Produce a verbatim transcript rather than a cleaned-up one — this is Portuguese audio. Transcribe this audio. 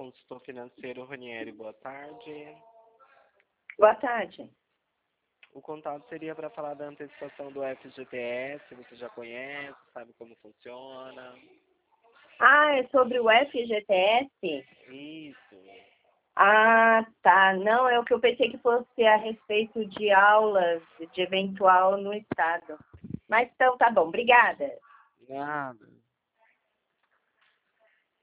consultor financeiro Ranieri, boa tarde. Boa tarde. O contato seria para falar da antecipação do F G T S, você já conhece, sabe como funciona? Ah, é sobre o F G T S? Isso. Ah, tá. Não, é o que eu pensei que fosse a respeito de aulas de eventual no estado. Mas então tá bom, obrigada. Nada.